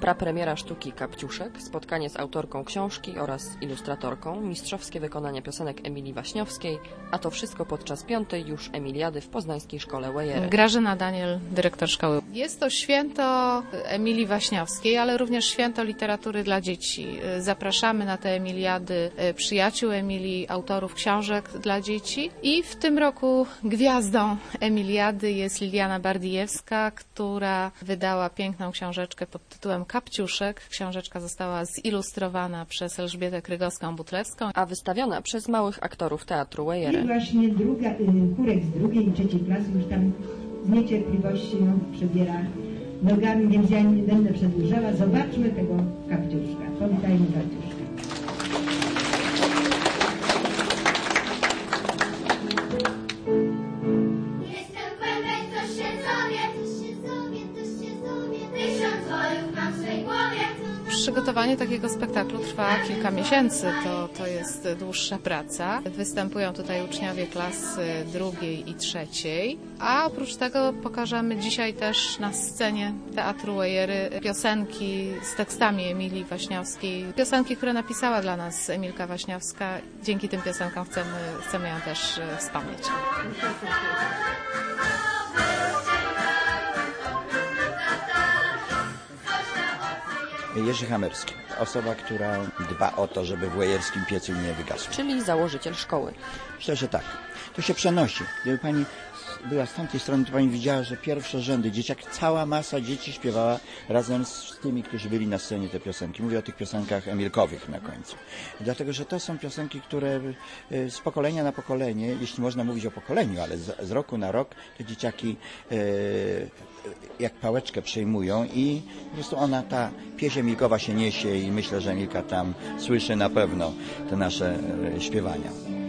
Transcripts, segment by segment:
Prapremiera sztuki Kapciuszek, spotkanie z autorką książki oraz ilustratorką, mistrzowskie wykonanie piosenek Emilii Waśniowskiej, a to wszystko podczas 5. już Emiliady w poznańskiej szkole Wejery. Grażyna Daniel, dyrektor szkoły. Jest to święto Emilii Waśniowskiej, ale również święto literatury dla dzieci. Zapraszamy na te Emiliady przyjaciół Emilii, autorów książek dla dzieci i w tym roku gwiazdą Emiliady jest Liliana Bardijewska, która wydała piękną książeczkę pod tytułem Kapciuszek. Książeczka została zilustrowana przez Elżbietę Krygowską-Butlewską, a wystawiona przez małych aktorów Teatru Wejery. I właśnie chórek z drugiej i trzeciej klasy już tam z niecierpliwością przebiera nogami, więc ja nie będę przedłużała. Zobaczmy tego Kapciuszka. Powitajmy Kapciuszka. Przygotowanie takiego spektaklu trwa kilka miesięcy, to jest dłuższa praca. Występują tutaj uczniowie klasy 2. i 3, a oprócz tego pokażemy dzisiaj też na scenie Teatru Wejery piosenki z tekstami Emilii Waśniowskiej. Piosenki, które napisała dla nas Emilka Waśniowska. Dzięki tym piosenkom chcemy ją też wspomnieć. Jerzy Hamerski, osoba, która dba o to, żeby w wejerskim piecu nie wygasł. Czyli założyciel szkoły. Myślę, że tak. To się przenosi. Gdyby pani była z tamtej strony, to pani widziała, że pierwsze rzędy dzieciak, cała masa dzieci śpiewała razem z tymi, którzy byli na scenie te piosenki. Mówię o tych piosenkach emilkowych na końcu. Dlatego, że to są piosenki, które z pokolenia na pokolenie, jeśli można mówić o pokoleniu, ale z roku na rok, te dzieciaki jak pałeczkę przejmują i po prostu ta pieśń emilkowa się niesie i myślę, że Emilka tam słyszy na pewno te nasze śpiewania.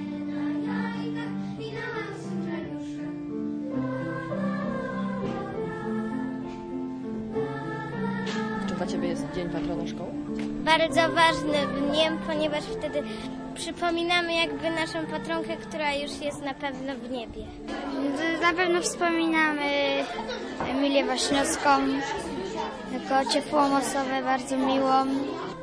Czy dla Ciebie jest Dzień Patrona Szkoły? Bardzo ważnym dniem, ponieważ wtedy przypominamy jakby naszą patronkę, która już jest na pewno w niebie. Na pewno wspominamy Emilię Waśniowską jako ciepłą osobę, bardzo miłą.